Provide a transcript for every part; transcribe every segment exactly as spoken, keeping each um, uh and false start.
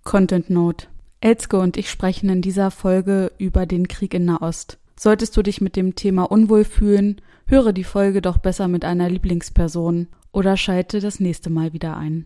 Content Note. Elske und ich sprechen in dieser Folge über den Krieg in Nahost. Solltest du dich mit dem Thema unwohl fühlen, höre die Folge doch besser mit einer Lieblingsperson oder schalte das nächste Mal wieder ein.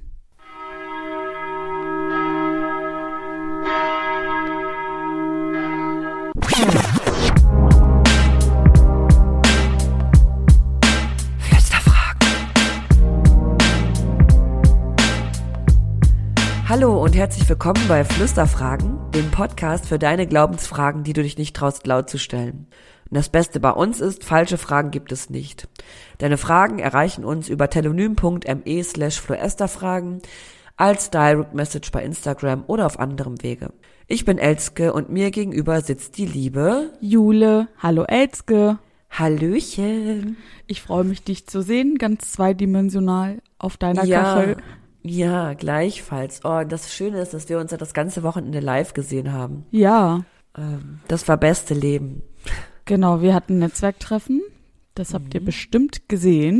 Hallo und herzlich willkommen bei Flüsterfragen, dem Podcast für deine Glaubensfragen, die du dich nicht traust laut zu stellen. Und das Beste bei uns ist, falsche Fragen gibt es nicht. Deine Fragen erreichen uns über telonym.me slash floesterfragen, als Direct Message bei Instagram oder auf anderem Wege. Ich bin Elske und mir gegenüber sitzt die liebe Jule. Hallo Elske. Hallöchen. Ich freue mich, dich zu sehen, ganz zweidimensional auf deiner ja. Kachel. Ja, gleichfalls. Oh, das Schöne ist, dass wir uns ja das ganze Wochenende live gesehen haben. Ja. Ähm, das war beste Leben. Genau, wir hatten ein Netzwerktreffen. Das habt ihr bestimmt gesehen.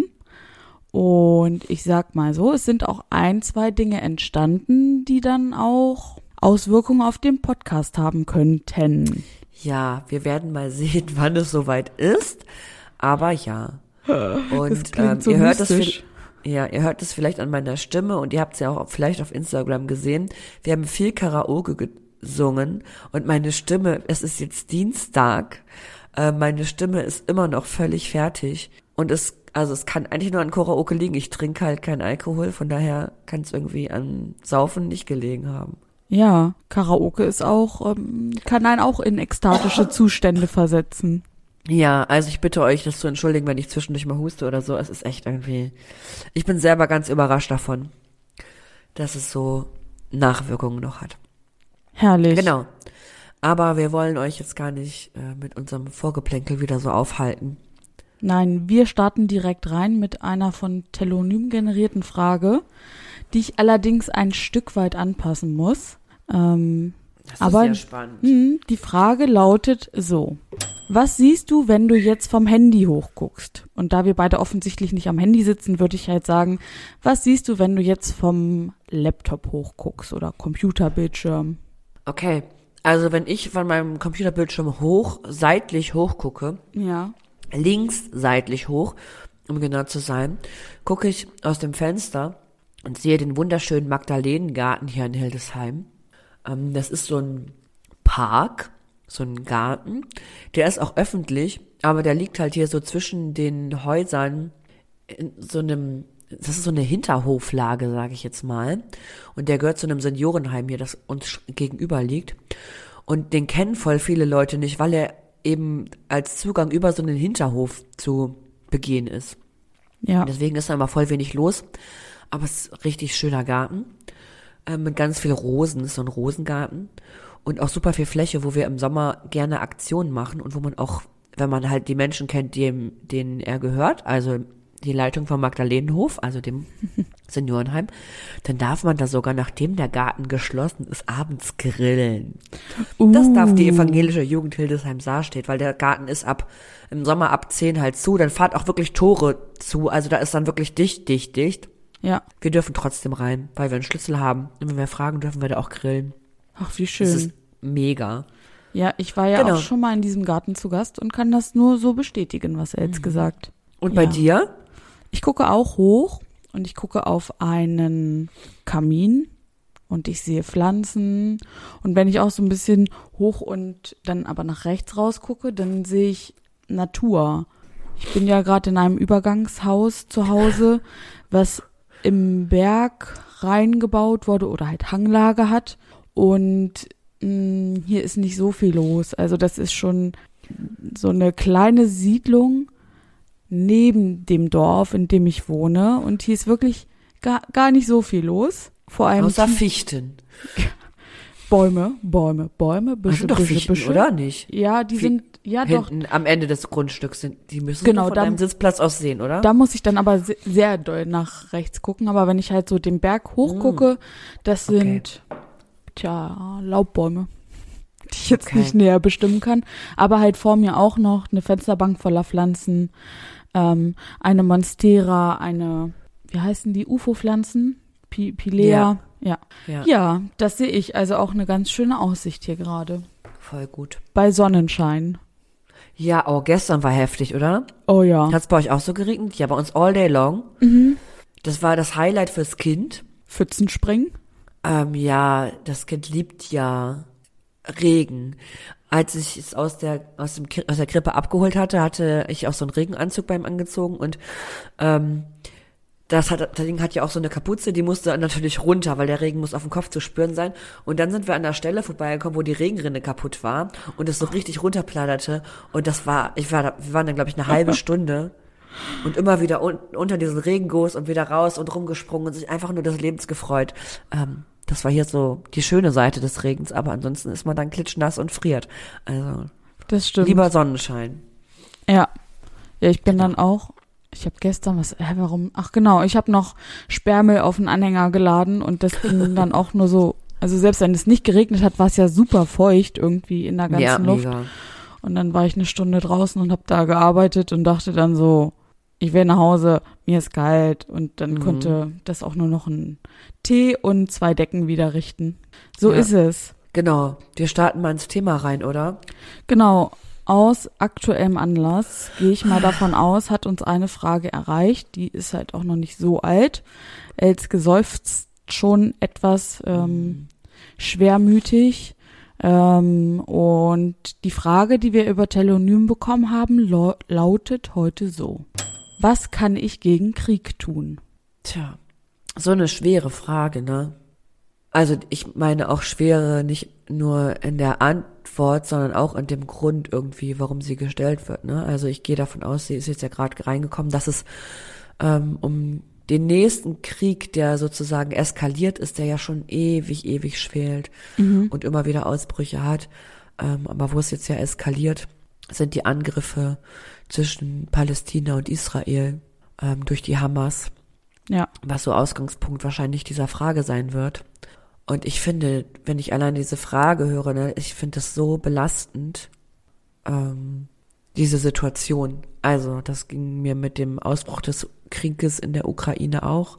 Und ich sag mal so, es sind auch ein, zwei Dinge entstanden, die dann auch Auswirkungen auf den Podcast haben könnten. Ja, wir werden mal sehen, wann es soweit ist. Aber ja. Und das klingt ähm, so ihr hört mystisch. das viel- Ja, ihr hört es vielleicht an meiner Stimme und ihr habt es ja auch vielleicht auf Instagram gesehen. Wir haben viel Karaoke gesungen und meine Stimme, es ist jetzt Dienstag, äh, meine Stimme ist immer noch völlig fertig und es, also es kann eigentlich nur an Karaoke liegen. Ich trinke halt keinen Alkohol, von daher kann es irgendwie an Saufen nicht gelegen haben. Ja, Karaoke ist auch, ähm, kann einen auch in ekstatische Zustände versetzen. Ja, also ich bitte euch, das zu entschuldigen, wenn ich zwischendurch mal huste oder so. Es ist echt irgendwie, ich bin selber ganz überrascht davon, dass es so Nachwirkungen noch hat. Herrlich. Genau. Aber wir wollen euch jetzt gar nicht äh, mit unserem Vorgeplänkel wieder so aufhalten. Nein, wir starten direkt rein mit einer von Telonym generierten Frage, die ich allerdings ein Stück weit anpassen muss. Ähm, Das ist aber sehr spannend. mh, die Frage lautet so. Was siehst du, wenn du jetzt vom Handy hochguckst? Und da wir beide offensichtlich nicht am Handy sitzen, würde ich halt sagen, was siehst du, wenn du jetzt vom Laptop hochguckst oder Computerbildschirm? Okay, also wenn ich von meinem Computerbildschirm hoch, seitlich hochgucke, Ja. links seitlich hoch, um genau zu sein, gucke ich aus dem Fenster und sehe den wunderschönen Magdalenengarten hier in Hildesheim. Ähm, das ist so ein Park, so ein Garten. Der ist auch öffentlich, aber der liegt halt hier so zwischen den Häusern in so einem, das ist so eine Hinterhoflage, sage ich jetzt mal. Und der gehört zu einem Seniorenheim hier, das uns gegenüber liegt. Und den kennen voll viele Leute nicht, weil er eben als Zugang über so einen Hinterhof zu begehen ist. Ja. Deswegen ist da immer voll wenig los. Aber es ist ein richtig schöner Garten. Äh, mit ganz viel Rosen, ist so ein Rosengarten. Und auch super viel Fläche, wo wir im Sommer gerne Aktionen machen und wo man auch, wenn man halt die Menschen kennt, dem, denen er gehört, also die Leitung vom Magdalenenhof, also dem Seniorenheim, dann darf man da sogar, nachdem der Garten geschlossen ist, abends grillen. Uh. Das darf die evangelische Jugend Hildesheim-Saar steht, weil der Garten ist ab im Sommer ab zehn halt zu, dann fahrt auch wirklich Tore zu, also da ist dann wirklich dicht, dicht, dicht. Ja. Wir dürfen trotzdem rein, weil wir einen Schlüssel haben. Und wenn wir fragen, dürfen wir da auch grillen. Ach, wie schön. Das ist mega. Ja, ich war ja Genau. auch schon mal in diesem Garten zu Gast und kann das nur so bestätigen, was er jetzt gesagt. Und bei Ja. dir? Ich gucke auch hoch und ich gucke auf einen Kamin und ich sehe Pflanzen. Und wenn ich auch so ein bisschen hoch und dann aber nach rechts rausgucke, dann sehe ich Natur. Ich bin ja gerade in einem Übergangshaus zu Hause, was im Berg reingebaut wurde oder halt Hanglage hat. Und mh, hier ist nicht so viel los. Also das ist schon so eine kleine Siedlung neben dem Dorf, in dem ich wohne. Und hier ist wirklich gar, gar nicht so viel los. Vor allem Außer die Fichten. Bäume, Bäume, Bäume, Das Büsche, sind doch Büsche, Fichten, Büsche. oder nicht? Ja, die Fi- sind, ja doch. Hinten am Ende des Grundstücks sind, die müssen Genau, doch von da- deinem Sitzplatz aus sehen, oder? Da muss ich dann aber se- sehr doll nach rechts gucken. Aber wenn ich halt so den Berg hochgucke, das Okay. sind, tja, Laubbäume, die ich jetzt Okay. nicht näher bestimmen kann. Aber halt vor mir auch noch eine Fensterbank voller Pflanzen, ähm, eine Monstera, eine, wie heißen die, U F O-Pflanzen? Pi- Pilea. Ja. Ja. Ja. Ja, das sehe ich. Also auch eine ganz schöne Aussicht hier gerade. Voll gut. Bei Sonnenschein. Ja, oh, gestern war heftig, oder? Oh ja. Hat's bei euch auch so geregnet? Ja, bei uns all day long. Mhm. Das war das Highlight fürs Kind. Pfützenspringen? Ähm, ja, das Kind liebt ja Regen. Als ich es aus der aus dem Ki- aus der Krippe abgeholt hatte, hatte ich auch so einen Regenanzug bei ihm angezogen und ähm, das hat, das Ding hat ja auch so eine Kapuze, die musste natürlich runter, weil der Regen muss auf dem Kopf zu spüren sein. Und dann sind wir an der Stelle vorbeigekommen, wo die Regenrinne kaputt war und es so richtig runterplatterte. Und das war, ich war, da, wir waren dann glaube ich eine halbe Stunde und immer wieder un, unter diesen Regenguss und wieder raus und rumgesprungen und sich einfach nur des Lebens gefreut. Ähm, das war hier so die schöne Seite des Regens, aber ansonsten ist man dann klitschnass und friert. Also Das stimmt. lieber Sonnenschein. Ja. Ja, ich bin dann auch, ich habe gestern was, hä, warum? Ach genau, ich habe noch Sperrmüll auf den Anhänger geladen und das ging dann auch nur so, also selbst wenn es nicht geregnet hat, war es ja super feucht irgendwie in der ganzen Ja, Luft. mega. Und dann war ich eine Stunde draußen und habe da gearbeitet und dachte dann so, ich will nach Hause, mir ist kalt. Und dann Mhm. konnte das auch nur noch ein Tee und zwei Decken wieder richten. So Ja. ist es. Genau, wir starten mal ins Thema rein, oder? Genau, aus aktuellem Anlass gehe ich mal davon aus, hat uns eine Frage erreicht, die ist halt auch noch nicht so alt. Elske seufzt schon etwas ähm, schwermütig. Ähm, und die Frage, die wir über Telonym bekommen haben, lo- lautet heute so. Was kann ich gegen Krieg tun? Tja, so eine schwere Frage, ne? Also ich meine auch schwere nicht nur in der Antwort, sondern auch in dem Grund irgendwie, warum sie gestellt wird, ne? Also ich gehe davon aus, sie ist jetzt ja gerade reingekommen, dass es ähm, um den nächsten Krieg, der sozusagen eskaliert ist, der ja schon ewig, ewig schwelt Mhm. und immer wieder Ausbrüche hat, ähm, aber wo es jetzt ja eskaliert, sind die Angriffe zwischen Palästina und Israel ähm, durch die Hamas, Ja, was so Ausgangspunkt wahrscheinlich dieser Frage sein wird. Und ich finde, wenn ich allein diese Frage höre, ne, ich finde das so belastend, ähm, diese Situation. Also, das ging mir mit dem Ausbruch des Krieges in der Ukraine auch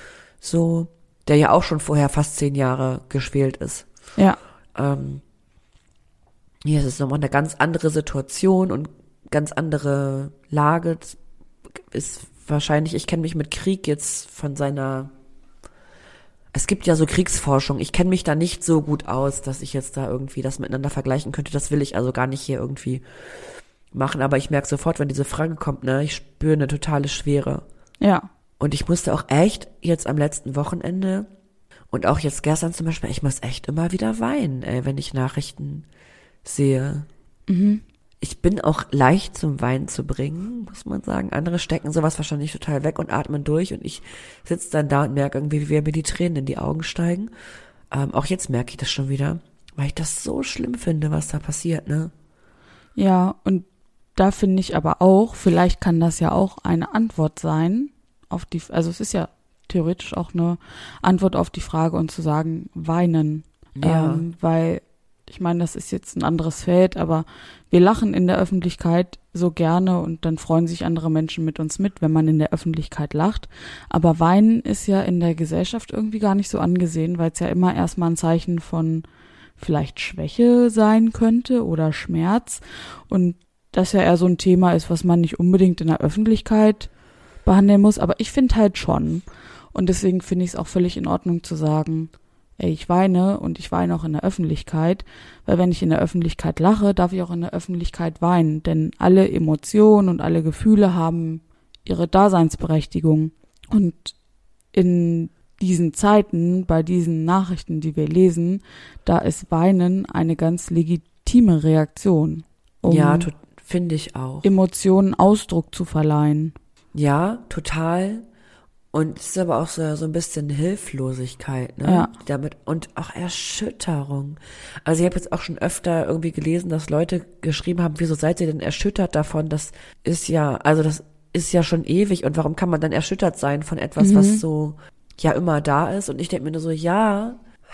so, der ja auch schon vorher fast zehn Jahre geschwelt ist. ja, Ähm, hier ist es nochmal eine ganz andere Situation und ganz andere Lage. Das ist wahrscheinlich, ich kenne mich mit Krieg jetzt von seiner, es gibt ja so Kriegsforschung, ich kenne mich da nicht so gut aus, dass ich jetzt da irgendwie das miteinander vergleichen könnte. Das will ich also gar nicht hier irgendwie machen, aber ich merke sofort, wenn diese Frage kommt, ne, ich spüre eine totale Schwere. ja, Und ich musste auch echt jetzt am letzten Wochenende und auch jetzt gestern zum Beispiel, ich muss echt immer wieder weinen, ey, wenn ich Nachrichten sehe. mhm. Ich bin auch leicht zum Weinen zu bringen, muss man sagen. Andere stecken sowas wahrscheinlich total weg und atmen durch und ich sitze dann da und merke irgendwie, wie mir die Tränen in die Augen steigen. Ähm, auch jetzt merke ich das schon wieder, weil ich das so schlimm finde, was da passiert, ne? Ja, und da finde ich aber auch, vielleicht kann das ja auch eine Antwort sein auf die, also es ist ja theoretisch auch eine Antwort auf die Frage und zu sagen, weinen. Ja. Ähm, weil, ich meine, das ist jetzt ein anderes Feld, aber wir lachen in der Öffentlichkeit so gerne und dann freuen sich andere Menschen mit uns mit, wenn man in der Öffentlichkeit lacht. Aber Weinen ist ja in der Gesellschaft irgendwie gar nicht so angesehen, weil es ja immer erstmal ein Zeichen von vielleicht Schwäche sein könnte oder Schmerz. Und das ja eher so ein Thema ist, was man nicht unbedingt in der Öffentlichkeit behandeln muss. Aber ich finde halt schon. Und deswegen finde ich es auch völlig in Ordnung zu sagen, ey, ich weine und ich weine auch in der Öffentlichkeit, weil wenn ich in der Öffentlichkeit lache, darf ich auch in der Öffentlichkeit weinen, denn alle Emotionen und alle Gefühle haben ihre Daseinsberechtigung und in diesen Zeiten, bei diesen Nachrichten, die wir lesen, da ist Weinen eine ganz legitime Reaktion, um Ja, to- finde ich auch. Emotionen Ausdruck zu verleihen. Ja, total. Und es ist aber auch so, so ein bisschen Hilflosigkeit, ne? Ja. Damit, und auch Erschütterung. Also ich habe jetzt auch schon öfter irgendwie gelesen, dass Leute geschrieben haben, wieso seid ihr denn erschüttert davon? Das ist ja, also das ist ja schon ewig. Und warum kann man dann erschüttert sein von etwas, Mhm. was so ja immer da ist? Und ich denke mir nur so, ja,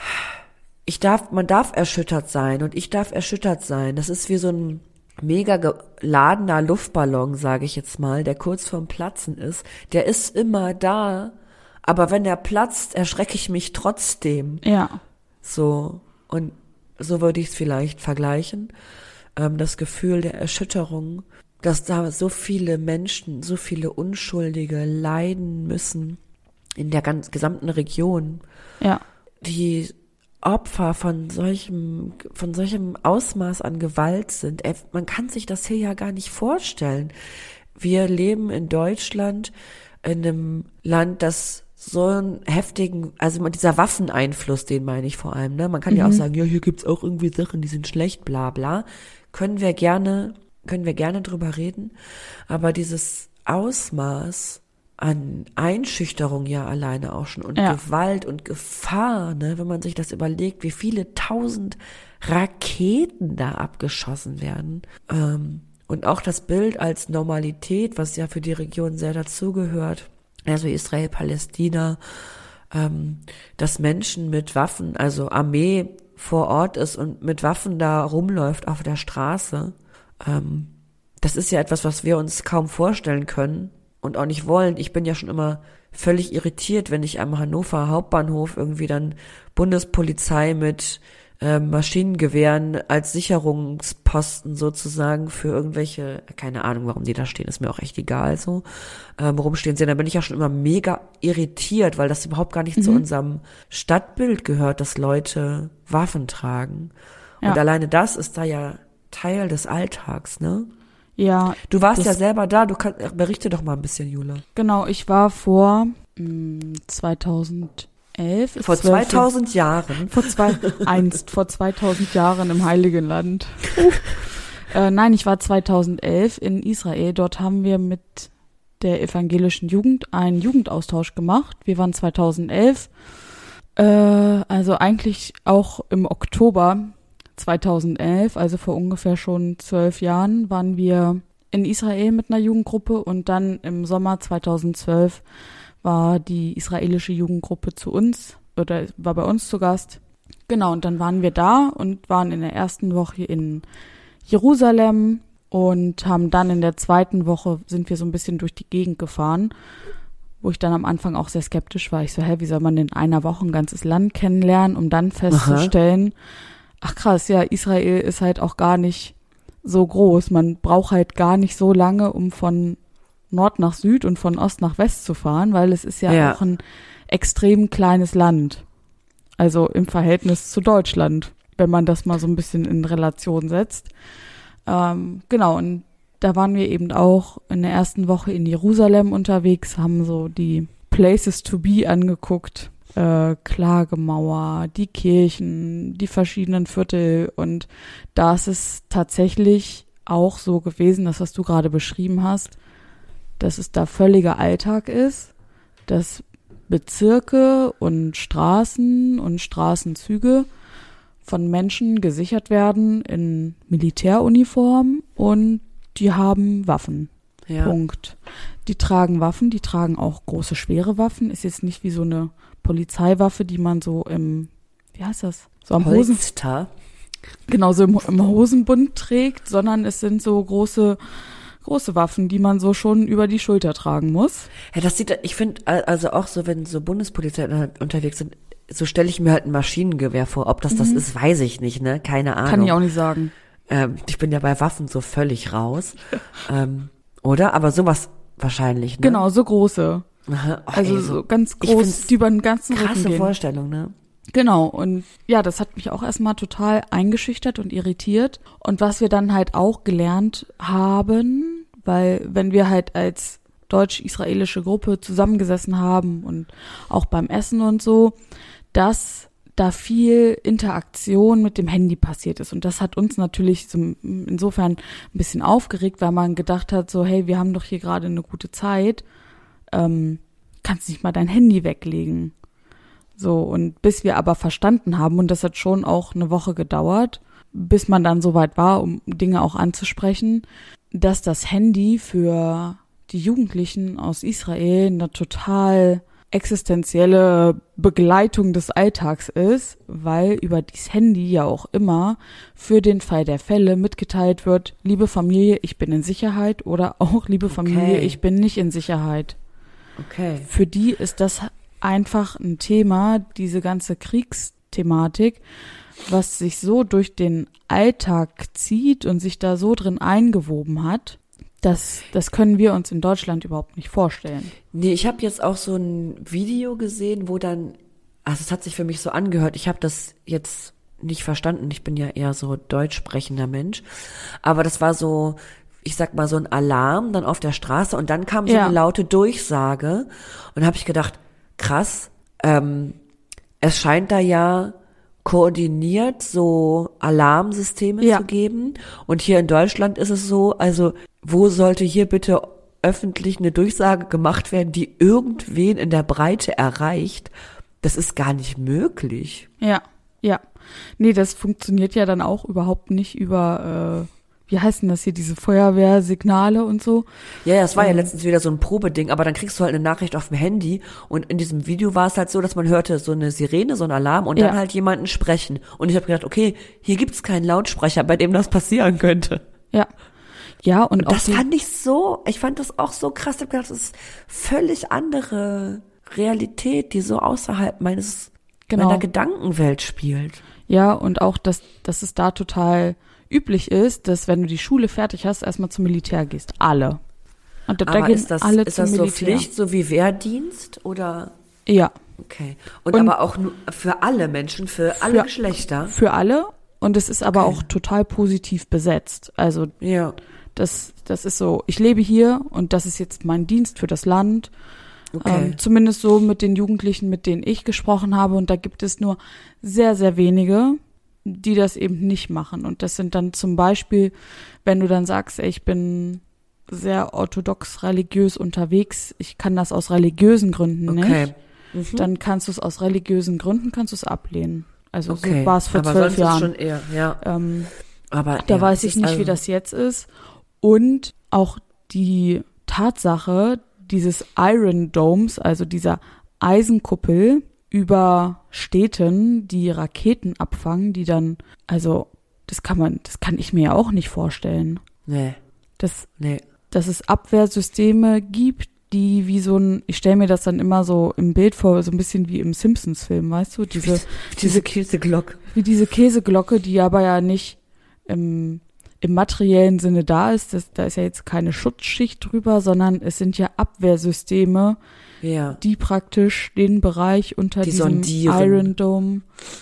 ich darf, man darf erschüttert sein und ich darf erschüttert sein. Das ist wie so ein mega geladener Luftballon, sage ich jetzt mal, der kurz vorm Platzen ist. Der ist immer da, aber wenn er platzt, erschrecke ich mich trotzdem. Ja. So, und so würde ich es vielleicht vergleichen. Ähm, das Gefühl der Erschütterung, dass da so viele Menschen, so viele Unschuldige leiden müssen in der ganz gesamten Region. Ja. Die Opfer von solchem, von solchem Ausmaß an Gewalt sind. Man kann sich das hier ja gar nicht vorstellen. Wir leben in Deutschland, in einem Land, das so einen heftigen, also dieser Waffeneinfluss, den meine ich vor allem, ne? Man kann mhm. ja auch sagen, ja, hier gibt's auch irgendwie Sachen, die sind schlecht, bla bla. Können wir gerne, können wir gerne drüber reden. Aber dieses Ausmaß an Einschüchterung ja alleine auch schon und ja. Gewalt und Gefahr, ne, wenn man sich das überlegt, wie viele tausend Raketen da abgeschossen werden. Ähm, und auch das Bild als Normalität, was ja für die Region sehr dazugehört, also Israel, Palästina, ähm, dass Menschen mit Waffen, also Armee vor Ort ist und mit Waffen da rumläuft auf der Straße. Ähm, das ist ja etwas, was wir uns kaum vorstellen können. Und auch nicht wollen. Ich bin ja schon immer völlig irritiert, wenn ich am Hannover Hauptbahnhof irgendwie dann Bundespolizei mit äh, Maschinengewehren als Sicherungsposten sozusagen für irgendwelche, keine Ahnung, warum die da stehen, ist mir auch echt egal so, ähm, rumstehen sehen. Da bin ich ja schon immer mega irritiert, weil das überhaupt gar nicht mhm. zu unserem Stadtbild gehört, dass Leute Waffen tragen. Ja. Und alleine das ist da ja Teil des Alltags, ne? Ja. Du warst ja selber da, du kannst, berichte doch mal ein bisschen, Jule. Genau, ich war vor mh, zweitausendelf. Vor zweitausend Jahren. Vor zwei, einst, vor zweitausend Jahren im Heiligen Land. Uh. äh, nein, ich war zweitausendelf in Israel. Dort haben wir mit der evangelischen Jugend einen Jugendaustausch gemacht. Wir waren zweitausendelf, äh, also eigentlich auch im Oktober zweitausendelf, also vor ungefähr schon zwölf Jahren, waren wir in Israel mit einer Jugendgruppe und dann im Sommer zweitausendzwölf war die israelische Jugendgruppe zu uns oder war bei uns zu Gast. Genau, und dann waren wir da und waren in der ersten Woche in Jerusalem und haben dann in der zweiten Woche sind wir so ein bisschen durch die Gegend gefahren, wo ich dann am Anfang auch sehr skeptisch war. Ich so, hä, wie soll man in einer Woche ein ganzes Land kennenlernen, um dann festzustellen, aha. Ach krass, ja, Israel ist halt auch gar nicht so groß. Man braucht halt gar nicht so lange, um von Nord nach Süd und von Ost nach West zu fahren, weil es ist ja, ja. auch ein extrem kleines Land. Also im Verhältnis zu Deutschland, wenn man das mal so ein bisschen in Relation setzt. Ähm, genau, und da waren wir eben auch in der ersten Woche in Jerusalem unterwegs, haben so die Places to be angeguckt. Äh, Klagemauer, die Kirchen, die verschiedenen Viertel und da ist es tatsächlich auch so gewesen, das was du gerade beschrieben hast, dass es da völliger Alltag ist, dass Bezirke und Straßen und Straßenzüge von Menschen gesichert werden in Militäruniform und die haben Waffen. Ja. Punkt. Die tragen Waffen, die tragen auch große, schwere Waffen, ist jetzt nicht wie so eine Polizeiwaffe, die man so im, wie heißt das? So am Holster. Hosen, genau, so im, im Hosenbund trägt, sondern es sind so große, große Waffen, die man so schon über die Schulter tragen muss. Ja, das sieht, ich finde, also auch so, wenn so Bundespolizei unterwegs sind, so stelle ich mir halt ein Maschinengewehr vor. Ob das mhm. das ist, weiß ich nicht, ne? Keine Ahnung. Kann ich auch nicht sagen. Ähm, ich bin ja bei Waffen so völlig raus. ähm, oder? Aber sowas wahrscheinlich, ne? Genau, so große. Aha, oh, also ey, so ganz groß, die über den ganzen Rücken gehen. Krasse Vorstellung, ne? Genau, und ja, das hat mich auch erstmal total eingeschüchtert und irritiert. Und was wir dann halt auch gelernt haben, weil wenn wir halt als deutsch-israelische Gruppe zusammengesessen haben und auch beim Essen und so, dass da viel Interaktion mit dem Handy passiert ist. Und das hat uns natürlich so insofern ein bisschen aufgeregt, weil man gedacht hat, so, hey, wir haben doch hier gerade eine gute Zeit, ähm, kannst nicht mal dein Handy weglegen. So, und bis wir aber verstanden haben, und das hat schon auch eine Woche gedauert, bis man dann soweit war, um Dinge auch anzusprechen, dass das Handy für die Jugendlichen aus Israel eine total existenzielle Begleitung des Alltags ist, weil über dieses Handy ja auch immer für den Fall der Fälle mitgeteilt wird, liebe Familie, ich bin in Sicherheit oder auch liebe Familie, okay. ich bin nicht in Sicherheit. Okay. Für die ist das einfach ein Thema, diese ganze Kriegsthematik, was sich so durch den Alltag zieht und sich da so drin eingewoben hat, das, das können wir uns in Deutschland überhaupt nicht vorstellen. Nee, ich habe jetzt auch so ein Video gesehen, wo dann, also es hat sich für mich so angehört, ich habe das jetzt nicht verstanden, ich bin ja eher so deutsch sprechender Mensch, aber das war so, ich sag mal, so ein Alarm dann auf der Straße und dann kam so Ja. eine laute Durchsage und habe ich gedacht, krass, ähm, es scheint da ja koordiniert so Alarmsysteme Ja. zu geben und hier in Deutschland ist es so, also wo sollte hier bitte öffentlich eine Durchsage gemacht werden, die irgendwen in der Breite erreicht? Das ist gar nicht möglich. Ja, ja. Nee, das funktioniert ja dann auch überhaupt nicht über, äh, wie heißen das hier, diese Feuerwehrsignale und so. Ja, ja, es war ja Ähm. letztens wieder so ein Probeding, aber dann kriegst du halt eine Nachricht auf dem Handy und in diesem Video war es halt so, dass man hörte so eine Sirene, so ein Alarm und Ja. dann halt jemanden sprechen. Und ich habe gedacht, okay, hier gibt's keinen Lautsprecher, bei dem das passieren könnte. Ja. Ja, und, Und auch das die, fand ich so, ich fand das auch so krass. Ich hab gedacht, das ist völlig andere Realität, die so außerhalb meines, Genau. meiner Gedankenwelt spielt. ja, und auch, dass, dass es da total üblich ist, dass wenn du die Schule fertig hast, erstmal zum Militär gehst. Alle. Und da, da Aber gehen ist das, alle ist zum das so Militär. Pflicht, so wie Wehrdienst oder? Ja, Okay. Und, Und- aber auch nur für alle Menschen, für alle Für- Geschlechter. für alle. Und es ist aber Okay. auch total positiv besetzt. Also Ja. das, das ist so, ich lebe hier und das ist jetzt mein Dienst für das Land. Okay. Ähm, zumindest so mit den Jugendlichen, mit denen ich gesprochen habe. Und da gibt es nur sehr, sehr wenige, die das eben nicht machen. Und das sind dann zum Beispiel, wenn du dann sagst, ey, ich bin sehr orthodox religiös unterwegs, ich kann das aus religiösen Gründen Okay. nicht, Mhm. dann kannst du es aus religiösen Gründen, kannst du es ablehnen. Also Okay. so war es vor aber zwölf sonst Jahren. Ist schon eher, ja. Ähm, Aber da ja, weiß es ich ist nicht, also, wie das jetzt ist. Und auch die Tatsache dieses Iron Domes, also dieser Eisenkuppel über Städten, die Raketen abfangen, die dann, also das kann man, das kann ich mir ja auch nicht vorstellen. Nee, Dass, nee. dass es Abwehrsysteme gibt, die wie so ein, ich stelle mir das dann immer so im Bild vor, so ein bisschen wie im Simpsons-Film, weißt du, diese, Diese Käseglocke. wie diese Käseglocke, die aber ja nicht im, im materiellen Sinne da ist. Das, da ist ja jetzt keine Schutzschicht drüber, sondern es sind ja Abwehrsysteme, Ja. die praktisch den Bereich unter Die diesem sondieren. Iron Dome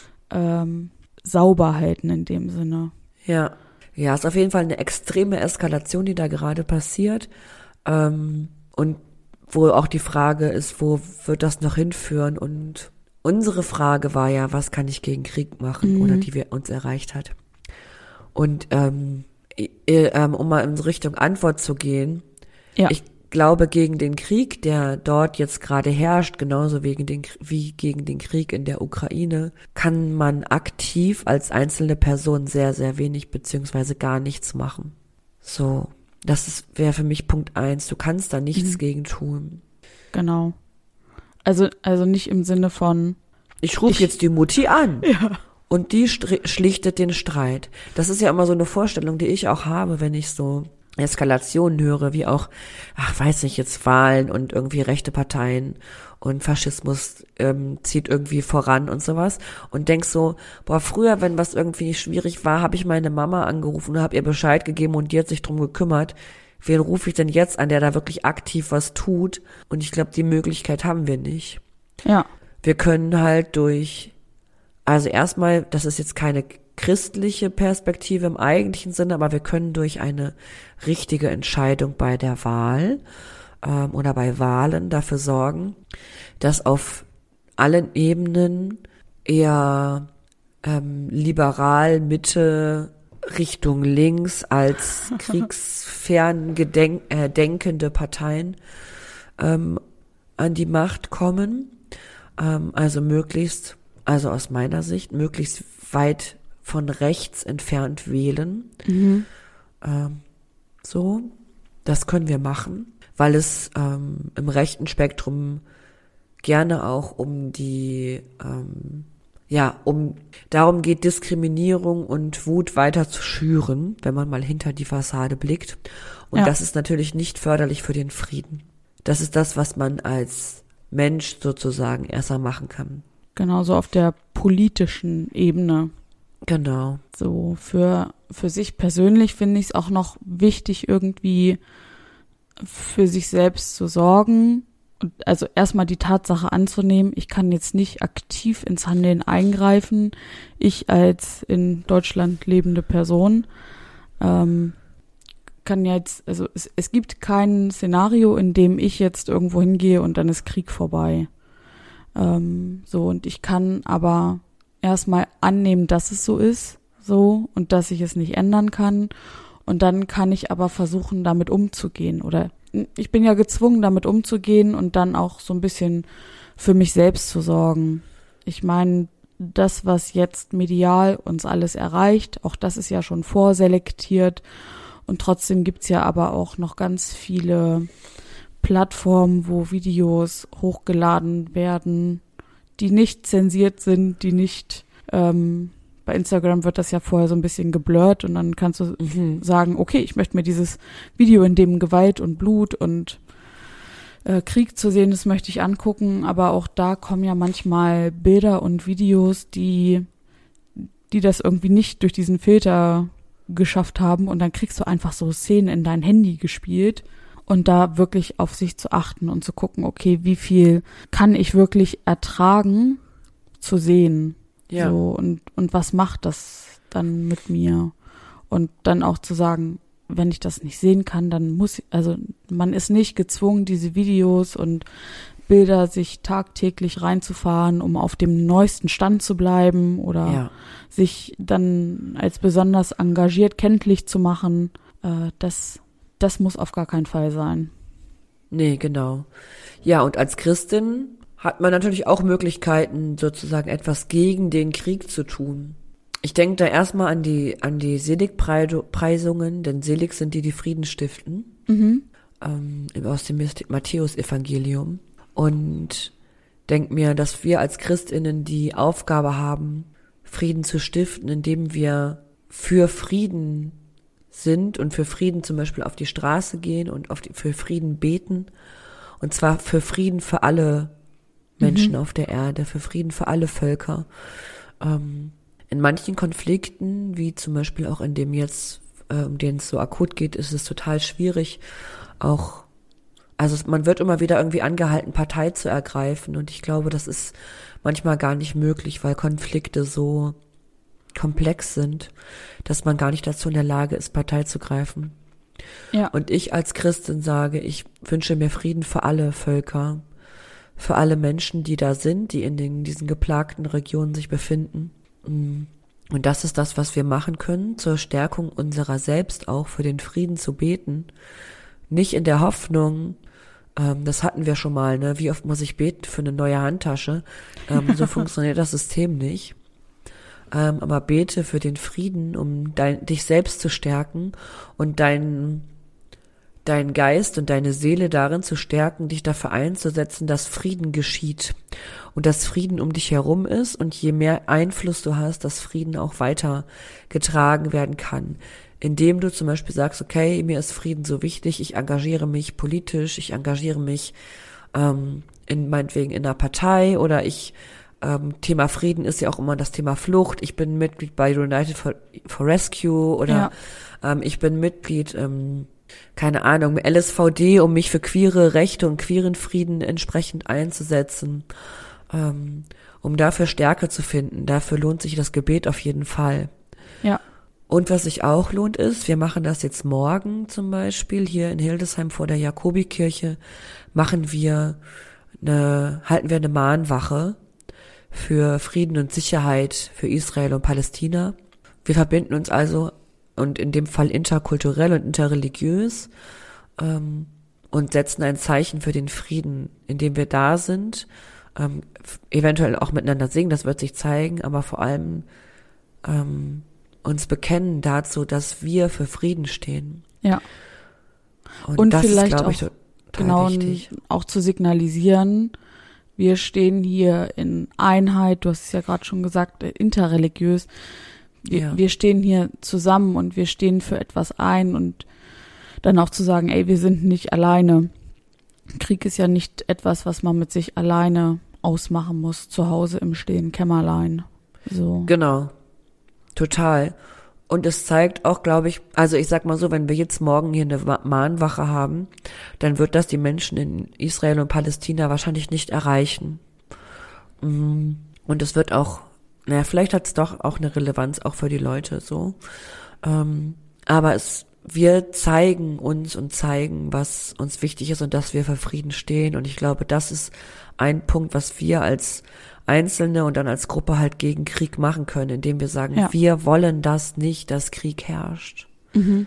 ähm, sauber halten in dem Sinne. Ja. Ja, ist auf jeden Fall eine extreme Eskalation, die da gerade passiert. Ähm, und wo auch die Frage ist, wo wird das noch hinführen? Und unsere Frage war ja, was kann ich gegen Krieg machen, Mhm. oder die wir uns erreicht hat. Und ähm, äh, ähm, um mal in Richtung Antwort zu gehen, Ja, ich glaube, gegen den Krieg, der dort jetzt gerade herrscht, genauso wegen den, wie gegen den Krieg in der Ukraine, kann man aktiv als einzelne Person sehr, sehr wenig beziehungsweise gar nichts machen. So, das ist wäre für mich Punkt eins. Du kannst da nichts Mhm. gegen tun. genau. Also, also nicht im Sinne von, Ich rufe Ich- jetzt die Mutti an. ja, Und die stri- schlichtet den Streit. Das ist ja immer so eine Vorstellung, die ich auch habe, wenn ich so Eskalationen höre, wie auch, ach, weiß nicht, jetzt Wahlen und irgendwie rechte Parteien und Faschismus ähm, zieht irgendwie voran und sowas. Und denk so, boah, früher, wenn was irgendwie schwierig war, habe ich meine Mama angerufen und habe ihr Bescheid gegeben und die hat sich drum gekümmert. Wen rufe ich denn jetzt an, der da wirklich aktiv was tut? Und ich glaube, die Möglichkeit haben wir nicht. ja, Wir können halt durch, also erstmal, das ist jetzt keine christliche Perspektive im eigentlichen Sinne, aber wir können durch eine richtige Entscheidung bei der Wahl ähm, oder bei Wahlen dafür sorgen, dass auf allen Ebenen eher ähm, liberal Mitte Richtung links als kriegsfern gedenk, äh, denkende Parteien ähm, an die Macht kommen. Ähm, also möglichst, also aus meiner Sicht, möglichst weit von rechts entfernt wählen. mhm. Ähm, so, das können wir machen, weil es ähm, im rechten Spektrum gerne auch um die, ähm, ja, um, darum geht, Diskriminierung und Wut weiter zu schüren, wenn man mal hinter die Fassade blickt. Und Ja. das ist natürlich nicht förderlich für den Frieden. Das ist das, was man als Mensch sozusagen erstmal machen kann. Genau, so auf der politischen Ebene. Genau. So für, für sich persönlich finde ich es auch noch wichtig, irgendwie für sich selbst zu sorgen. Und also erstmal die Tatsache anzunehmen, ich kann jetzt nicht aktiv ins Handeln eingreifen. Ich als in Deutschland lebende Person ähm, kann jetzt, also es, es gibt kein Szenario, in dem ich jetzt irgendwo hingehe und dann ist Krieg vorbei. Ähm, so, und ich kann aber erstmal annehmen, dass es so ist, so, und dass ich es nicht ändern kann. Und dann kann ich aber versuchen, damit umzugehen. Oder ich bin ja gezwungen, damit umzugehen und dann auch so ein bisschen für mich selbst zu sorgen. Ich meine, das, was jetzt medial uns alles erreicht, auch das ist ja schon vorselektiert. Und trotzdem gibt's ja aber auch noch ganz viele Plattformen, wo Videos hochgeladen werden, die nicht zensiert sind, die nicht, ähm, bei Instagram wird das ja vorher so ein bisschen geblurrt und dann kannst du mhm. sagen, okay, ich möchte mir dieses Video, in dem Gewalt und Blut und äh, Krieg zu sehen ist, möchte ich angucken, aber auch da kommen ja manchmal Bilder und Videos, die, die das irgendwie nicht durch diesen Filter geschafft haben und dann kriegst du einfach so Szenen in dein Handy gespielt und da wirklich auf sich zu achten und zu gucken, okay, wie viel kann ich wirklich ertragen zu sehen? Ja. So, und, und was macht das dann mit mir? Und dann auch zu sagen, wenn ich das nicht sehen kann, dann muss, also man ist nicht gezwungen, diese Videos und Bilder sich tagtäglich reinzufahren, um auf dem neuesten Stand zu bleiben oder ja. sich dann als besonders engagiert kenntlich zu machen. Äh, das, das muss auf gar keinen Fall sein. Nee, genau. Ja, und als Christin hat man natürlich auch Möglichkeiten, sozusagen etwas gegen den Krieg zu tun. Ich denke da erstmal an die, an die Seligpreisungen, denn selig sind die, die Frieden stiften, mhm. ähm, aus dem Matthäus-Evangelium. Und denke mir, dass wir als Christinnen die Aufgabe haben, Frieden zu stiften, indem wir für Frieden sind und für Frieden zum Beispiel auf die Straße gehen und auf die, für Frieden beten. Und zwar für Frieden für alle Menschen mhm. auf der Erde, für Frieden für alle Völker. Ähm, in manchen Konflikten, wie zum Beispiel auch in dem jetzt, äh, um den es so akut geht, ist es total schwierig, auch Also man wird immer wieder irgendwie angehalten, Partei zu ergreifen und ich glaube, das ist manchmal gar nicht möglich, weil Konflikte so komplex sind, dass man gar nicht dazu in der Lage ist, Partei zu greifen. Ja. Und ich als Christin sage, ich wünsche mir Frieden für alle Völker, für alle Menschen, die da sind, die in den, diesen geplagten Regionen sich befinden. Und das ist das, was wir machen können, zur Stärkung unserer selbst auch, für den Frieden zu beten. Nicht in der Hoffnung, ähm, das hatten wir schon mal, ne? Wie oft muss ich beten für eine neue Handtasche? Ähm, so funktioniert das System nicht. Ähm, aber bete für den Frieden, um dein, dich selbst zu stärken und deinen deinen Geist und deine Seele darin zu stärken, dich dafür einzusetzen, dass Frieden geschieht und dass Frieden um dich herum ist und je mehr Einfluss du hast, dass Frieden auch weiter getragen werden kann. Indem du zum Beispiel sagst, okay, mir ist Frieden so wichtig, ich engagiere mich politisch, ich engagiere mich ähm, in meinetwegen in einer Partei oder ich, ähm, Thema Frieden ist ja auch immer das Thema Flucht, ich bin Mitglied bei United for, for Rescue oder ja. ähm, ich bin Mitglied, ähm, keine Ahnung, L S V D, um mich für queere Rechte und queeren Frieden entsprechend einzusetzen, ähm, um dafür Stärke zu finden. Dafür lohnt sich das Gebet auf jeden Fall. Ja. Und was sich auch lohnt ist, wir machen das jetzt morgen zum Beispiel, hier in Hildesheim vor der Jakobikirche, machen wir eine, halten wir eine Mahnwache für Frieden und Sicherheit für Israel und Palästina. Wir verbinden uns also und in dem Fall interkulturell und interreligiös ähm, und setzen ein Zeichen für den Frieden, indem wir da sind, ähm, eventuell auch miteinander singen, das wird sich zeigen, aber vor allem ähm, uns bekennen dazu, dass wir für Frieden stehen. Ja. Und, und das vielleicht ist, glaube auch, ich, total genau, wichtig. Auch zu signalisieren, wir stehen hier in Einheit, du hast es ja gerade schon gesagt, interreligiös. Wir, ja. wir stehen hier zusammen und wir stehen für etwas ein und dann auch zu sagen, ey, wir sind nicht alleine. Krieg ist ja nicht etwas, was man mit sich alleine ausmachen muss, zu Hause im stillen Kämmerlein. So. Genau, total. Und es zeigt auch, glaube ich, also ich sag mal so, wenn wir jetzt morgen hier eine Mahnwache haben, dann wird das die Menschen in Israel und Palästina wahrscheinlich nicht erreichen. Und es wird auch, naja, vielleicht hat es doch auch eine Relevanz auch für die Leute so. Aber es, wir zeigen uns und zeigen, was uns wichtig ist und dass wir für Frieden stehen. Und ich glaube, das ist ein Punkt, was wir als Einzelne und dann als Gruppe halt gegen Krieg machen können, indem wir sagen, ja. wir wollen das nicht, dass Krieg herrscht. Mhm.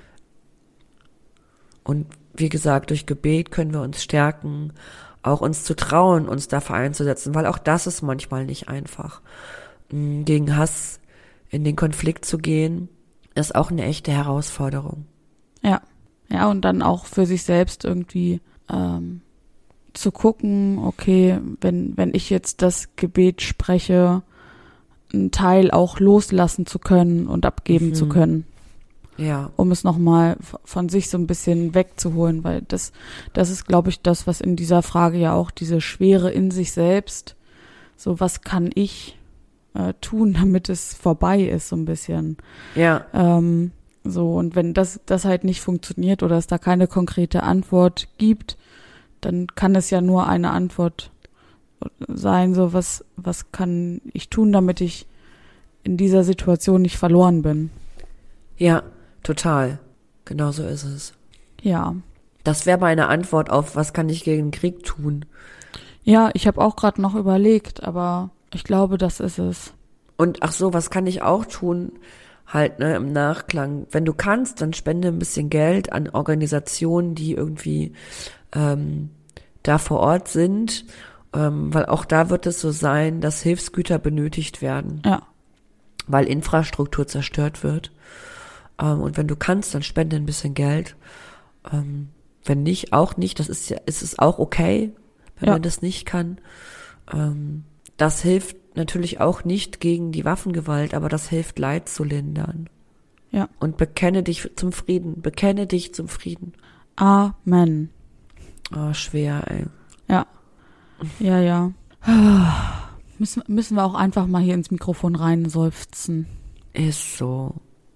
Und wie gesagt, durch Gebet können wir uns stärken, auch uns zu trauen, uns dafür einzusetzen, weil auch das ist manchmal nicht einfach. Gegen Hass in den Konflikt zu gehen, ist auch eine echte Herausforderung. Ja, ja, und dann auch für sich selbst irgendwie ähm, zu gucken, okay, wenn wenn ich jetzt das Gebet spreche, einen Teil auch loslassen zu können und abgeben mhm. zu können. Ja. Um es nochmal von sich so ein bisschen wegzuholen, weil das das ist, glaube ich, das, was in dieser Frage ja auch diese Schwere in sich selbst, so was kann ich äh, tun, damit es vorbei ist, so ein bisschen. Ja. Ähm, so, und wenn das das halt nicht funktioniert oder es da keine konkrete Antwort gibt, dann kann es ja nur eine Antwort sein, so was, was kann ich tun, damit ich in dieser Situation nicht verloren bin. Ja, total. Genau so ist es. Ja. Das wäre meine Antwort auf, was kann ich gegen den Krieg tun? Ja, ich habe auch gerade noch überlegt, aber ich glaube, das ist es. Und ach so, was kann ich auch tun? Halt, ne, im Nachklang. Wenn du kannst, dann spende ein bisschen Geld an Organisationen, die irgendwie ähm, da vor Ort sind, ähm, weil auch da wird es so sein, dass Hilfsgüter benötigt werden. Ja. Weil Infrastruktur zerstört wird. Ähm, und wenn du kannst, dann spende ein bisschen Geld. Ähm, wenn nicht, auch nicht. Das ist ja, ist es auch okay, wenn ja. man das nicht kann. Ähm, das hilft natürlich auch nicht gegen die Waffengewalt, aber das hilft, Leid zu lindern. Ja. Und bekenne dich zum Frieden. Bekenne dich zum Frieden. Amen. Oh, schwer, ey. Ja. Ja, ja. Müssen, müssen wir auch einfach mal hier ins Mikrofon reinseufzen. Ist so.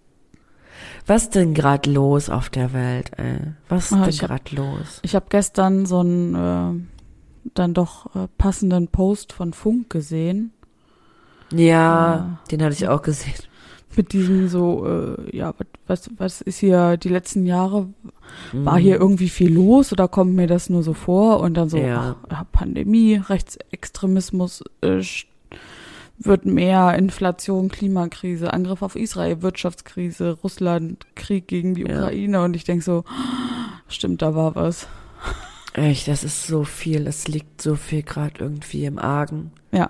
Was denn grad los auf der Welt, ey? Was ist Ah, denn ich hab- grad los? Ich habe gestern so einen äh, dann doch äh, passenden Post von Funk gesehen. Ja, den hatte ich auch gesehen. Mit diesem so, äh, ja, was, was ist hier die letzten Jahre? War Mhm. hier irgendwie viel los oder kommt mir das nur so vor? Und dann so, Ja. ach, ja, Pandemie, Rechtsextremismus äh, sch- wird mehr, Inflation, Klimakrise, Angriff auf Israel, Wirtschaftskrise, Russland, Krieg gegen die Ja. Ukraine. Und ich denk so, stimmt, da war was. Echt, das ist so viel. Es liegt so viel gerade irgendwie im Argen. Ja.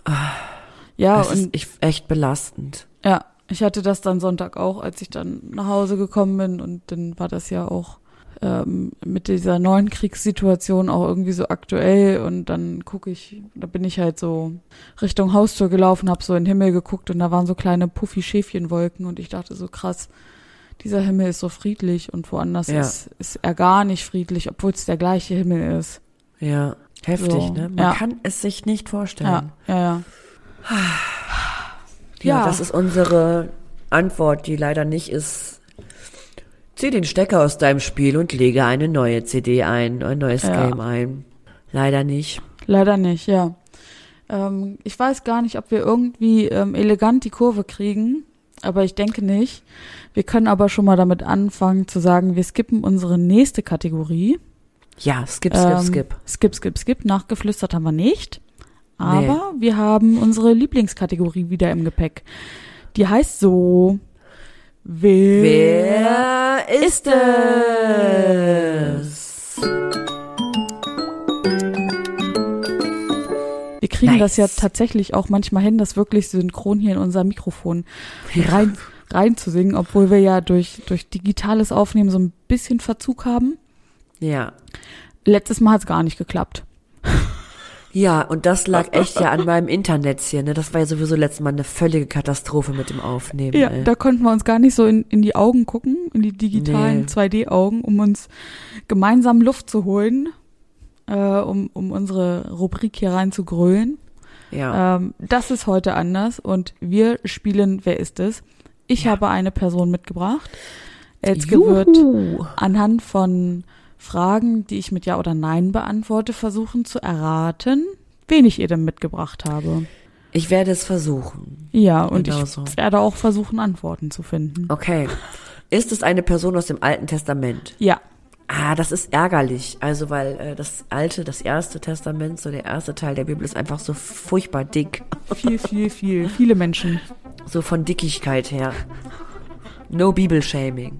Ja, Das und ist echt- echt belastend. ja, ich hatte das dann Sonntag auch, als ich dann nach Hause gekommen bin, und dann war das ja auch ähm, mit dieser neuen Kriegssituation auch irgendwie so aktuell, und dann gucke ich, da bin ich halt so Richtung Haustür gelaufen, habe so in den Himmel geguckt und da waren so kleine Puffy-Schäfchenwolken und ich dachte so, krass, dieser Himmel ist so friedlich und woanders Ja. ist, ist er gar nicht friedlich, obwohl es der gleiche Himmel ist. Ja, heftig, So, ne? Man ja. kann es sich nicht vorstellen. Ja, ja, ja. Ja, Ja. das ist unsere Antwort, die leider nicht ist. Zieh den Stecker aus deinem Spiel und lege eine neue C D ein, ein neues Ja. Game ein. Leider nicht. Leider nicht, ja. Ähm, ich weiß gar nicht, ob wir irgendwie ähm, elegant die Kurve kriegen, aber ich denke nicht. Wir können aber schon mal damit anfangen zu sagen, wir skippen unsere nächste Kategorie. Ja, skip, skip, Ähm, skip. Skip, skip, skip. Nachgeflüstert haben wir nicht. Aber wir haben unsere Lieblingskategorie wieder im Gepäck. Die heißt so: Wer, Wer ist es? Wir kriegen Nice. das ja tatsächlich auch manchmal hin, das wirklich synchron hier in unser Mikrofon rein, reinzusingen, obwohl wir ja durch, durch digitales Aufnehmen so ein bisschen Verzug haben. Ja. Letztes Mal hat es gar nicht geklappt. Ja, und das lag echt ja an meinem Internetchen, ne? Das war ja sowieso letztes Mal eine völlige Katastrophe mit dem Aufnehmen, Ja, ey. da konnten wir uns gar nicht so in, in die Augen gucken, in die digitalen Nee. zwei D-Augen, um uns gemeinsam Luft zu holen. äh, um, um unsere Rubrik hier reinzugrölen. Ja. Ähm, das ist heute anders und wir spielen Wer ist es? Ich Ja. habe eine Person mitgebracht. Elske Juhu. wird anhand von Fragen, die ich mit Ja oder Nein beantworte, versuchen zu erraten, wen ich ihr denn mitgebracht habe. Ich werde es versuchen. Ja, und Genau ich so. werde auch versuchen, Antworten zu finden. Okay. Ist es eine Person aus dem Alten Testament? Ja, Ah, das ist ärgerlich. Also, weil äh, das Alte, das Erste Testament, so der erste Teil der Bibel ist einfach so furchtbar dick. viel, viel, viel, viele Menschen. So von Dickigkeit her. No Bibelshaming.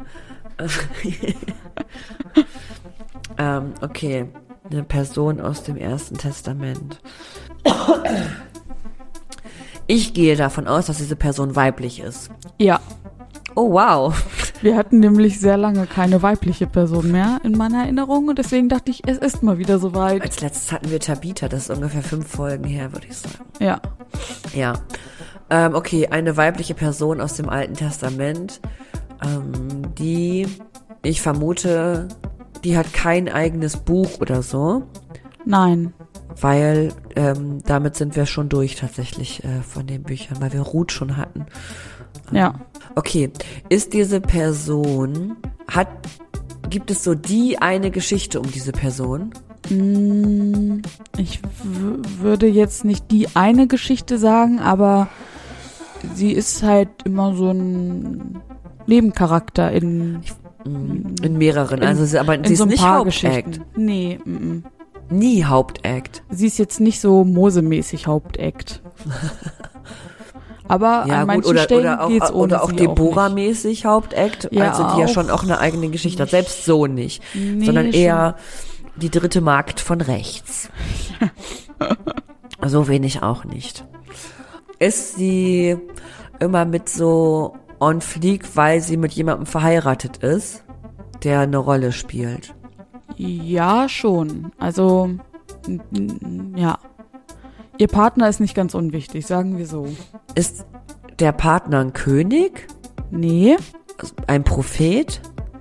ähm, okay. Eine Person aus dem Ersten Testament. Ich gehe davon aus, dass diese Person weiblich ist. Ja, Oh, wow. wir hatten nämlich sehr lange keine weibliche Person mehr in meiner Erinnerung und deswegen dachte ich, es ist mal wieder soweit. Als letztes hatten wir Tabitha, das ist ungefähr fünf Folgen her, würde ich sagen. Ja, Ja. Ähm, okay, eine weibliche Person aus dem Alten Testament, ähm, die, ich vermute, die hat kein eigenes Buch oder so, nein, weil ähm, damit sind wir schon durch tatsächlich äh, von den Büchern, weil wir Ruth schon hatten. ja. Okay, ist diese Person, hat, gibt es so die eine Geschichte um diese Person? Mm, Ich w- würde jetzt nicht die eine Geschichte sagen, aber sie ist halt immer so ein Nebencharakter in, Mhm. In mehreren, In- also sie, aber in sie ist so ein nicht paar Hauptakt. Geschichten. Nee, mm, mm. Nie Hauptakt. Sie ist jetzt nicht so Mose-mäßig Hauptakt. Aber Ja, an gut, manchen oder, Stellen oder auch, geht's ohne oder auch sie Deborah-mäßig Hauptakt, Ja, also die ja auch schon auch eine eigene Geschichte hat, selbst so nicht, Nee, sondern schon. eher die dritte Magd von rechts. So wenig auch nicht. Ist sie immer mit so on fleek, weil sie mit jemandem verheiratet ist, der eine Rolle spielt? Ja, schon. Also, n- n- ja. Ihr Partner ist nicht ganz unwichtig, sagen wir so. Ist der Partner ein König? Nee, Ein Prophet?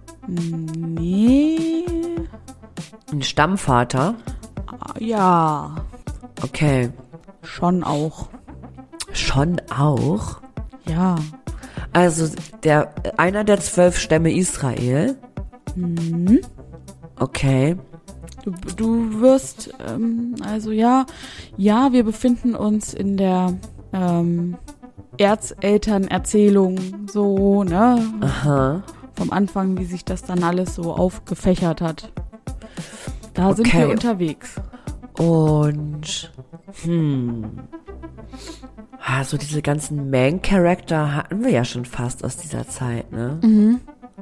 nee, Ein Stammvater? ah, ja, Okay. schon auch. Schon auch? Ja, Also der einer der zwölf Stämme Israel. mhm. Okay. Du, du wirst, ähm, also ja, ja, wir befinden uns in der ähm, Erzelternerzählung so, ne? Aha. Vom Anfang, wie sich das dann alles so aufgefächert hat. Da sind Okay. wir unterwegs. Und hm. Also diese ganzen Main-Charakter hatten wir ja schon fast aus dieser Zeit, ne? Mhm.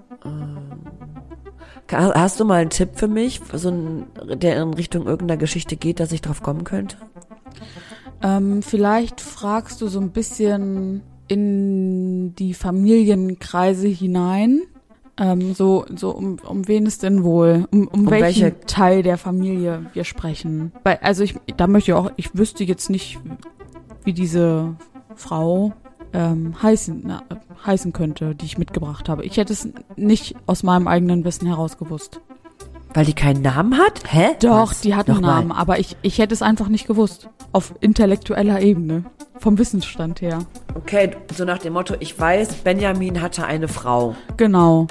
Ha- Hast du mal einen Tipp für mich, so ein, der in Richtung irgendeiner Geschichte geht, dass ich drauf kommen könnte? Ähm, vielleicht fragst du so ein bisschen in die Familienkreise hinein. Ähm, so, so um, um wen es denn wohl? Um, um, Um welchen welche- Teil der Familie wir sprechen. Weil, also ich, da möchte ich auch, ich wüsste jetzt nicht, wie diese Frau ähm, heißen, na, heißen könnte, die ich mitgebracht habe. Ich hätte es nicht aus meinem eigenen Wissen heraus gewusst. Weil die keinen Namen hat? Hä? Doch, Was? die hat einen Nochmal. Namen, aber ich, ich hätte es einfach nicht gewusst. Auf intellektueller Ebene. Vom Wissensstand her. Okay, so nach dem Motto, ich weiß, Benjamin hatte eine Frau. Genau.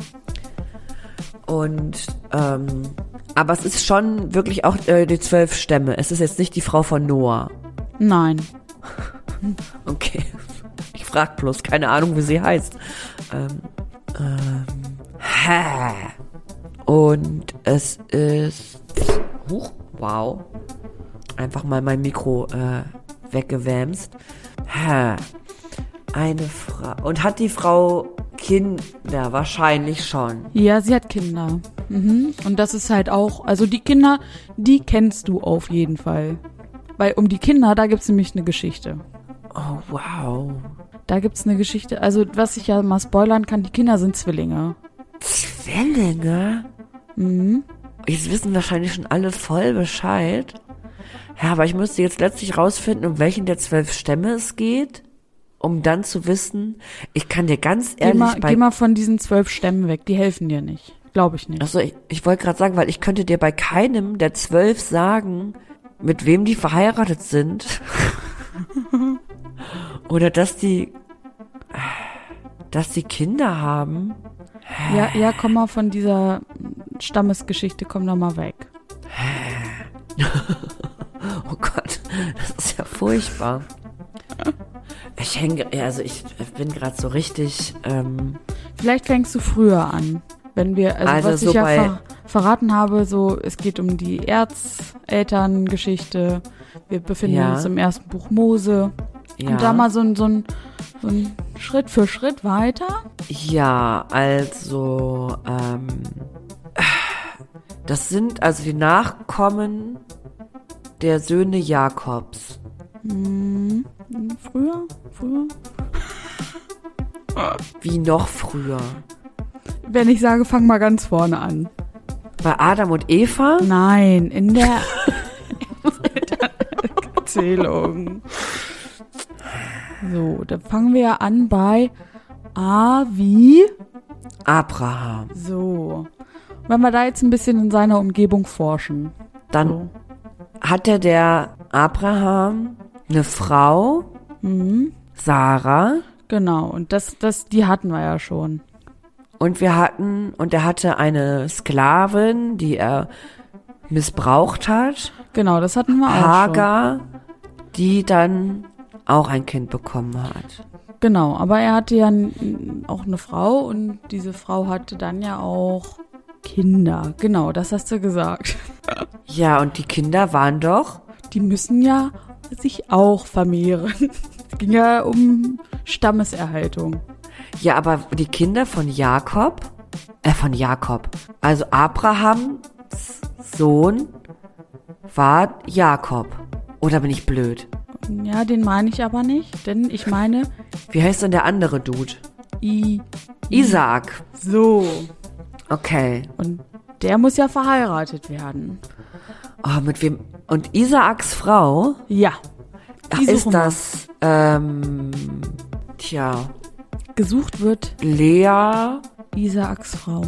Und, ähm, aber es ist schon wirklich auch äh, die zwölf Stämme. Es ist jetzt nicht die Frau von Noah. Nein. Okay. Ich frag bloß, keine Ahnung, wie sie heißt. Ähm, ähm, hä? Und es ist, huch, wow. Einfach mal mein Mikro äh, weggewämst. Hä? Eine Frau. Und hat die Frau Kinder? Wahrscheinlich schon. Ja, sie hat Kinder. Mhm. Und das ist halt auch, also die Kinder, die kennst du auf jeden Fall. Weil um die Kinder, da gibt's nämlich eine Geschichte. Oh, wow. Da gibt's eine Geschichte, also was ich ja mal spoilern kann, die Kinder sind Zwillinge. Zwillinge? Mhm. Jetzt wissen wahrscheinlich schon alle voll Bescheid. Ja, aber ich müsste jetzt letztlich rausfinden, um welchen der zwölf Stämme es geht, um dann zu wissen, ich kann dir ganz Geh ehrlich mal, bei... geh mal von diesen zwölf Stämmen weg, die helfen dir nicht. glaube ich nicht. Achso, ich, ich wollte gerade sagen, weil ich könnte dir bei keinem der zwölf sagen, mit wem die verheiratet sind. Oder dass die, dass die Kinder haben. Ja, ja, komm mal von dieser Stammesgeschichte, komm doch mal weg. Oh Gott, das ist ja furchtbar. Ich hänge, also ich bin gerade so richtig. Ähm, Vielleicht fängst du früher an, wenn wir, also, Also was so ich ja bei- ver verraten habe, so es geht um die Erzelterngeschichte. Wir befinden Ja. uns im ersten Buch Mose. ja, Und da mal so ein, so ein, so ein Schritt für Schritt weiter. ja, also ähm, das sind also die Nachkommen der Söhne Jakobs. Hm, früher, früher. Wie noch früher. Wenn ich sage, fang mal ganz vorne an. Bei Adam und Eva? Nein, in der Erzählung. So, da fangen wir ja an bei A wie Abraham. so. Wenn wir da jetzt ein bisschen in seiner Umgebung forschen. Dann So. hatte der Abraham eine Frau, Mhm, Sarah, genau, und das, das, die hatten wir ja schon. und wir hatten, und er hatte eine Sklavin, die er missbraucht hat, Genau, das hatten wir auch schon. Hagar, die dann auch ein Kind bekommen hat. Genau, aber er hatte ja n- auch eine Frau und diese Frau hatte dann ja auch Kinder. Genau, das hast du gesagt. Ja, und die Kinder waren doch, Die müssen ja sich auch vermehren. Es ging ja um Stammeserhaltung. ja, aber die Kinder von Jakob, äh, von Jakob, also Abrahams Sohn war Jakob. Oder bin ich blöd? Ja, den meine ich aber nicht, denn ich meine Wie heißt denn der andere Dude? I. Isaak. So. Okay. Und der muss ja verheiratet werden. Oh, mit wem? Und Isaaks Frau? Ja. Ach, Die ist suchen wir. das, ähm, tja, Gesucht wird Lea, Isaaks Frau.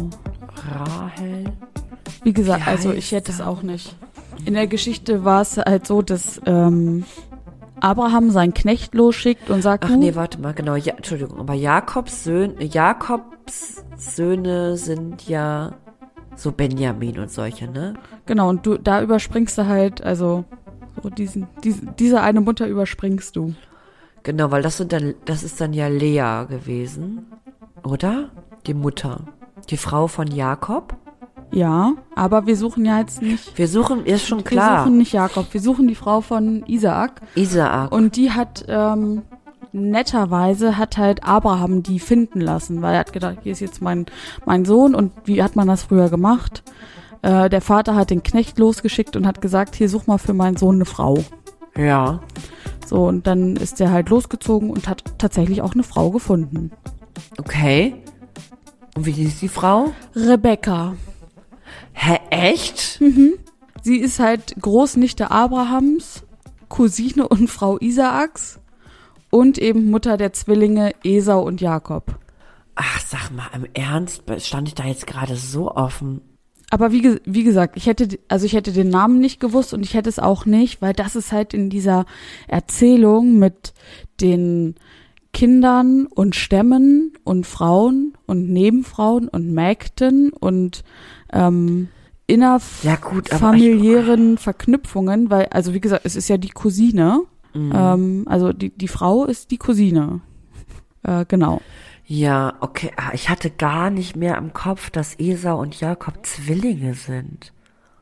Rahel? Wie gesagt, Wie also heißt ich hätte es er? auch nicht. In der Geschichte war es halt so, dass ähm, Abraham seinen Knecht losschickt und sagt, Ach du, nee, warte mal, genau, ja, Entschuldigung, aber Jakobs Söhne, Jakobs Söhne sind ja so Benjamin und solche, ne? genau, und du, da überspringst du halt, also so diesen, diese, diese eine Mutter überspringst du. Genau, weil das sind dann, das ist dann ja Lea gewesen, oder? Die Mutter. Die Frau von Jakob? Ja, aber wir suchen ja jetzt nicht, Wir suchen, ist schon wir klar, suchen nicht Jakob, wir suchen die Frau von Isaak. Isaak. Und die hat, ähm, netterweise hat halt Abraham die finden lassen, weil er hat gedacht, hier ist jetzt mein, mein Sohn und wie hat man das früher gemacht? Äh, der Vater hat den Knecht losgeschickt und hat gesagt, hier such mal für meinen Sohn eine Frau. Ja. So, und dann ist er halt losgezogen und hat tatsächlich auch eine Frau gefunden. Okay. Und wie hieß die Frau? Rebekka. Hä, echt? Sie ist halt Großnichte Abrahams, Cousine und Frau Isaaks und eben Mutter der Zwillinge Esau und Jakob. Ach, sag mal, im Ernst, stand ich da jetzt gerade so offen? Aber wie, ge- wie gesagt, ich hätte, also ich hätte den Namen nicht gewusst und ich hätte es auch nicht, weil das ist halt in dieser Erzählung mit den Kindern und Stämmen und Frauen und Nebenfrauen und Mägden und ähm, Ja, gut, aber innerfamiliären Verknüpfungen, weil, also wie gesagt, es ist ja die Cousine, Mhm. ähm, also die, die Frau ist die Cousine, äh, genau. Ja, okay. Ah, ich hatte gar nicht mehr im Kopf, dass Esau und Jakob Zwillinge sind.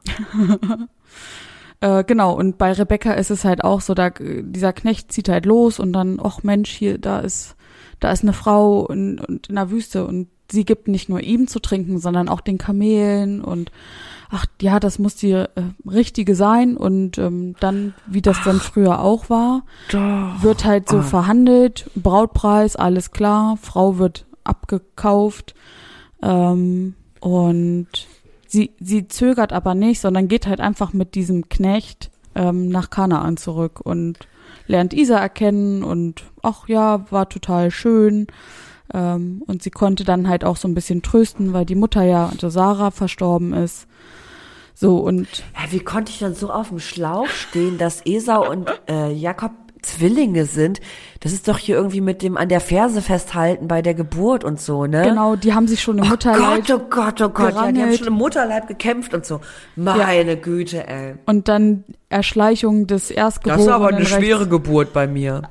Äh, genau, und bei Rebecca ist es halt auch so, da dieser Knecht zieht halt los und dann, ach Mensch, hier, da ist, da ist eine Frau in, und in der Wüste und sie gibt nicht nur ihm zu trinken, sondern auch den Kamelen und ach ja, das muss die äh, richtige sein und ähm, dann, wie das dann früher auch war, Doch. wird halt so Ah. verhandelt, Brautpreis, alles klar, Frau wird abgekauft ähm, und sie, sie zögert aber nicht, sondern geht halt einfach mit diesem Knecht ähm, nach Kanaan zurück und lernt Isaak kennen und ach ja, war total schön. Ähm, und sie konnte dann halt auch so ein bisschen trösten, weil die Mutter ja, also Sarah, verstorben ist. So und. Ja, wie konnte ich dann so auf dem Schlauch stehen, dass Esau und äh, Jakob Zwillinge sind? Das ist doch hier irgendwie mit dem an der Ferse festhalten bei der Geburt und so, ne? Genau, die haben sich schon im oh Mutterleib Gott, oh Gott, oh Gott, ja, die haben gerangelt. schon im Mutterleib gekämpft und so. Meine Güte, ey. Und dann Erschleichung des Erstgeborenen. Das ist aber eine rechts. schwere Geburt bei mir.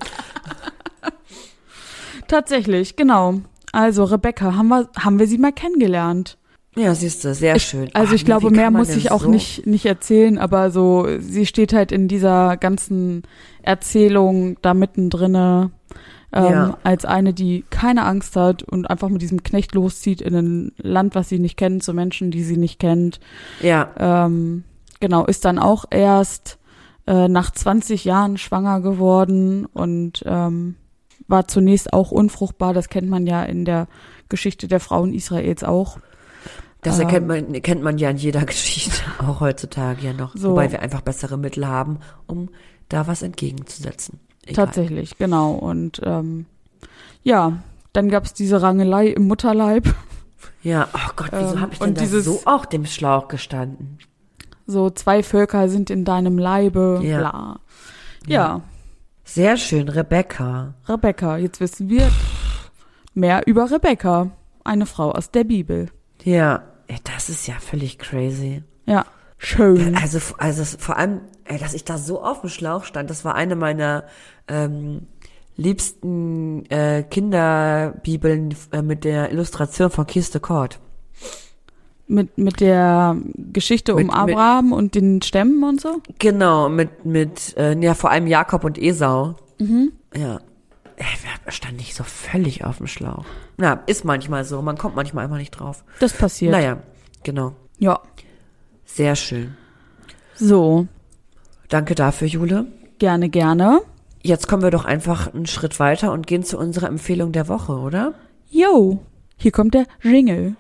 Tatsächlich, genau. Also Rebecca, haben wir, haben wir sie mal kennengelernt. Ja, siehst du, sehr Ich, schön. also Ach, ich glaube, wie mehr kann man muss denn ich auch so? nicht, nicht erzählen, aber so, sie steht halt in dieser ganzen Erzählung da mittendrinne, ähm, Ja. als eine, die keine Angst hat und einfach mit diesem Knecht loszieht in ein Land, was sie nicht kennt, zu Menschen, die sie nicht kennt. Ja, Ähm, genau, ist dann auch erst äh, nach zwanzig Jahren schwanger geworden und ähm, war zunächst auch unfruchtbar. Das kennt man ja in der Geschichte der Frauen Israels auch. das Ähm, erkennt man, kennt man ja in jeder Geschichte, auch heutzutage ja noch. So. Wobei wir einfach bessere Mittel haben, um da was entgegenzusetzen. Egal. Tatsächlich, genau. Und ähm, ja, dann gab's diese Rangelei im Mutterleib. Ja, oh Gott, wieso Ähm, habe ich denn und da dieses- so auf dem Schlauch gestanden? So, zwei Völker sind in deinem Leibe, Ja. bla. Ja, Sehr schön, Rebecca. Rebecca, jetzt wissen wir mehr über Rebecca, eine Frau aus der Bibel. Ja, ey, das ist ja völlig crazy. Ja, schön. Also, also vor allem, ey, dass ich da so auf dem Schlauch stand, das war eine meiner ähm, liebsten äh, Kinderbibeln äh, mit der Illustration von Keith Cord. Mit, mit der Geschichte Mit- um Abraham und den Stämmen und so? Genau, mit, mit äh, ja, vor allem Jakob und Esau. Mhm. Ja. Ey, da stand ich so völlig auf dem Schlauch. Na, ist manchmal so, man kommt manchmal einfach nicht drauf. Das passiert. Naja, genau. Ja. Sehr schön. So, Danke dafür, Jule. gerne, gerne. Jetzt kommen wir doch einfach einen Schritt weiter und gehen zu unserer Empfehlung der Woche, oder? Yo, hier kommt der Jingle.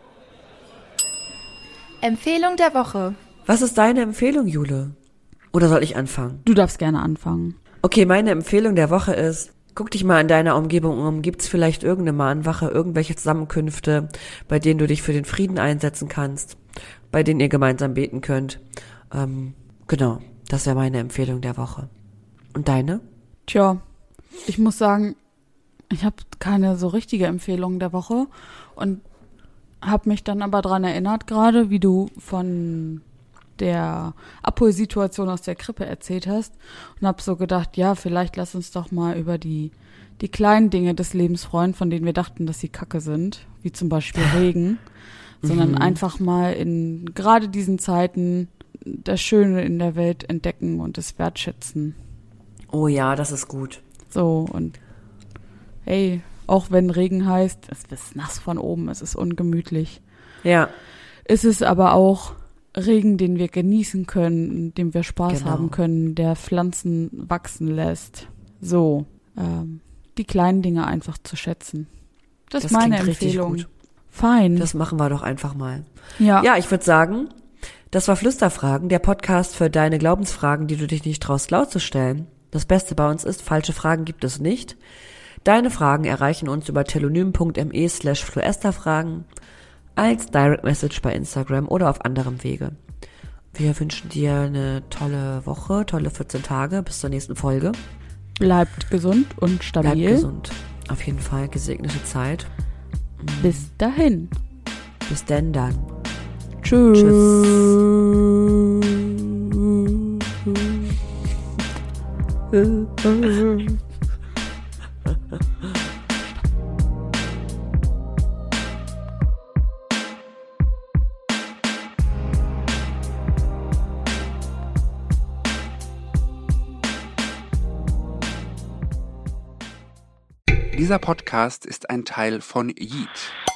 Empfehlung der Woche. Was ist deine Empfehlung, Jule? Oder soll ich anfangen? Du darfst gerne anfangen. Okay, meine Empfehlung der Woche ist, guck dich mal in deiner Umgebung um. Gibt's vielleicht irgendeine Mahnwache, irgendwelche Zusammenkünfte, bei denen du dich für den Frieden einsetzen kannst, bei denen ihr gemeinsam beten könnt? Ähm, genau, das wäre meine Empfehlung der Woche. Und deine? Tja, ich muss sagen, ich habe keine so richtige Empfehlung der Woche und habe mich dann aber dran erinnert gerade, wie du von der Abholsituation aus der Krippe erzählt hast und habe so gedacht, ja, vielleicht lass uns doch mal über die die kleinen Dinge des Lebens freuen, von denen wir dachten, dass sie kacke sind, wie zum Beispiel Regen, sondern einfach mal in gerade diesen Zeiten das Schöne in der Welt entdecken und es wertschätzen. Oh ja, das ist gut. So, und hey, auch wenn Regen heißt, es ist nass von oben, es ist ungemütlich. Ja, Es ist aber auch Regen, den wir genießen können, dem wir Spaß Genau. haben können, der Pflanzen wachsen lässt. So, ähm, die kleinen Dinge einfach zu schätzen. Das, Das ist meine klingt richtig Empfehlung. gut. Fein. das machen wir doch einfach mal. ja. Ja, ich würde sagen, das war Flüsterfragen, der Podcast für deine Glaubensfragen, die du dich nicht traust laut zu stellen. Das Beste bei uns ist, falsche Fragen gibt es nicht. Deine Fragen erreichen uns über telonym.me slash fluesterfragen, als Direct Message bei Instagram oder auf anderem Wege. Wir wünschen dir eine tolle Woche, tolle vierzehn Tage, bis zur nächsten Folge. Bleibt gesund und Bleib stabil. gesund. Auf jeden Fall gesegnete Zeit. Bis dahin. Bis denn dann. Tschüss. Dieser Podcast ist ein Teil von Yeet.